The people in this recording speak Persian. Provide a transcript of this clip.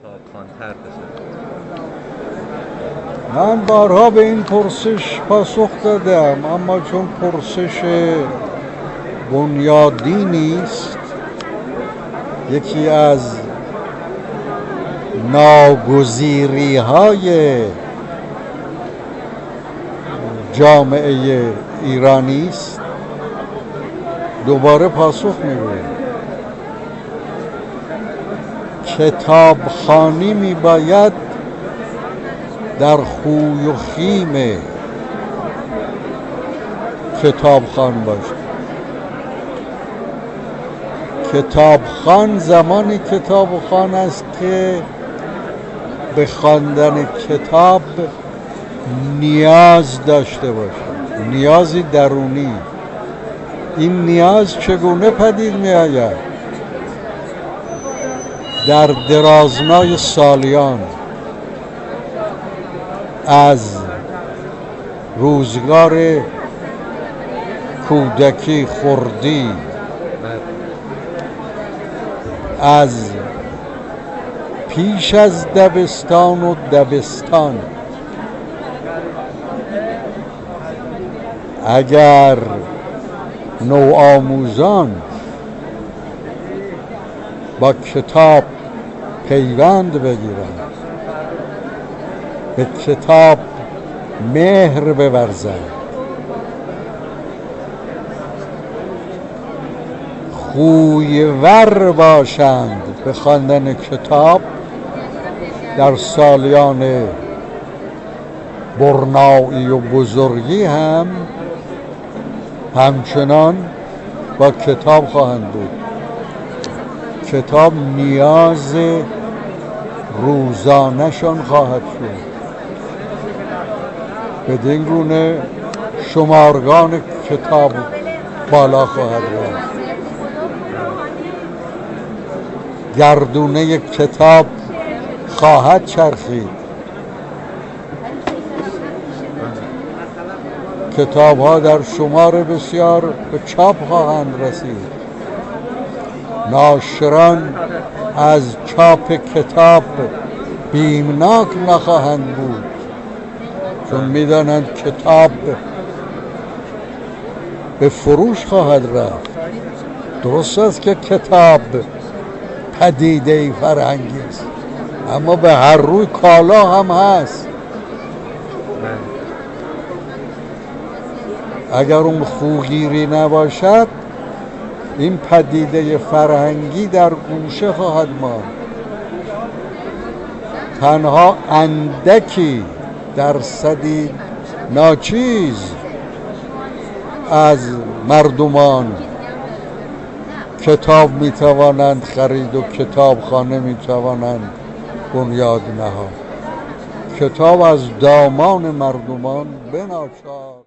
کتابخوان‌تر بشه؟ من بارها به این پرسش پاسخ دادم، اما چون پرسش بنیادی نیست، یکی از ناگزیری های جامعه ایرانی است، دوباره پاسخ می‌گویم. کتابخوانی میباید در خوی و خیم کتابخوان باشد. کتابخوان زمانی کتابخوان است که به خواندن کتاب نیاز داشته باشد، نیازی درونی. این نیاز چگونه پدید می آید؟ در درازنای سالیان از روزگار کودکی، خردی، از پیش از دبستان و دبستان، اگر نوآموزان با کتاب پیوند بگیرند، به کتاب مهر بورزند، خویور باشند به خواندن کتاب، در سالیان برنایی و بزرگی هم همچنان با کتاب خواهند بود. کتاب نیاز روزانه‌شان خواهد شد. بدین گونه شمارگان کتاب بالا خواهد رفت. گردونه کتاب خواهد چرخید. کتاب ها در شمار بسیار به چاپ خواهند رسید. ناشران از چاپ کتاب بیمناک نخواهند بود، چون میدانند کتاب به فروش خواهد رفت. درست است که کتاب پدیده فرهنگی است، اما به هر روی کالا هم هست. اگر اون خوگیری نباشد، این پدیده فرهنگی در گوشه خواهد ماند. تنها اندکی درصدی ناچیز از مردمان کتاب میتوانند خرید و کتابخانه میتوانند بنیاد نهاد. کتاب از دامان مردمان بناچار